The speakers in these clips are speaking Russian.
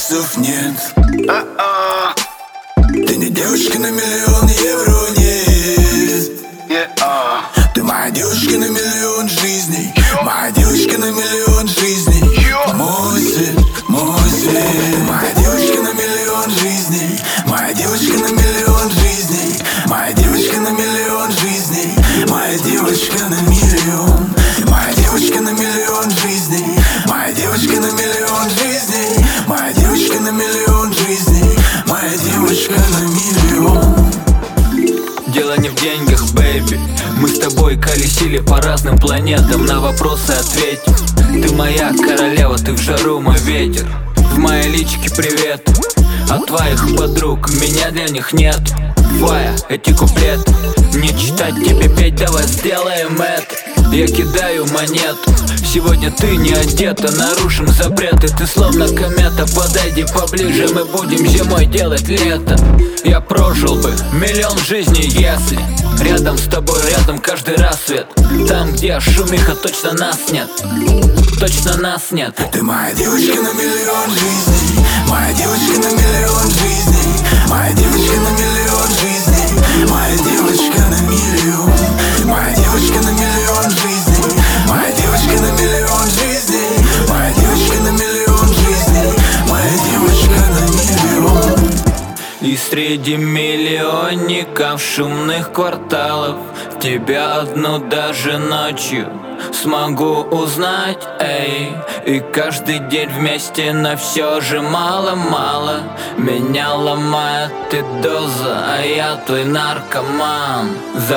шансов нет. Ты не девушка на миллион евро, нет. Ты моя девушка на миллион жизней. Моя девушка на миллион жизней. Мой свет, мой свет. Моя девушка на миллион жизней. Моя девушка на миллион жизней. Моя девушка на миллион жизней. Моя девушка на миллион. Моя девушка на миллион жизней. Моя девушка на миллион жизней. Моя девушка на миллион жизней. Моя девушка на миллион. Дело не в деньгах, бэйби. Мы с тобой колесили по разным планетам. На вопросы ответь. Ты моя королева, ты в жару мой ветер. В моей личке привет от твоих подруг, меня для них нет. Фая, эти куплеты не читать тебе петь, давай сделаем это. Я кидаю монету, сегодня ты не одета. Нарушим запреты, ты словно комета. Подойди поближе, мы будем зимой делать лето. Я прожил бы миллион жизней, если рядом с тобой, рядом каждый рассвет. Там, где шумиха, точно нас нет. Точно нас нет. Ты моя девочка на миллион жизней. Моя девочка на миллион жизней. Моя девочка на миллион жизней. Моя девочка на миллион. Моя девочка на миллион жизней. Моя девочка на миллион жизней. Моя девочка на миллион жизней. Моя девочка на миллион. И среди миллионников шумных кварталов тебя одну даже ночью смогу узнать, эй. И каждый день вместе, но все же мало-мало. Меня ломает ты доза, а я твой наркоман.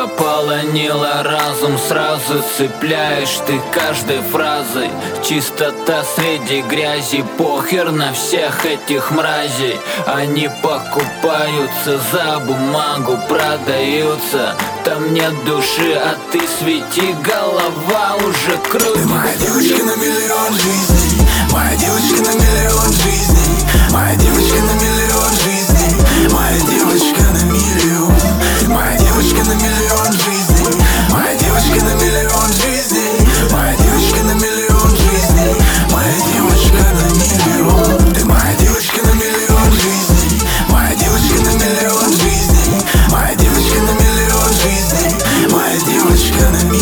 Заполонила разум, сразу цепляешь ты каждой фразой. Чистота среди грязи, похер на всех этих мразей. Они покупаются за бумагу, продаются. Там нет души, а ты свети, голова уже крутится. Ты моя девочка на миллион жизней. Моя девочка на миллион жизней. Моя девочка на миллион жизней. Моя девочка на миллион. Моя девочка на миллион жизней. Моя девочка на миллион жизней. Моя девочка на миллион жизней. Моя девочка на миллион. Ты моя девочка на миллион жизней. Моя девочка на миллион жизней. Моя девочка на миллион жизней. Моя девочка на миллион.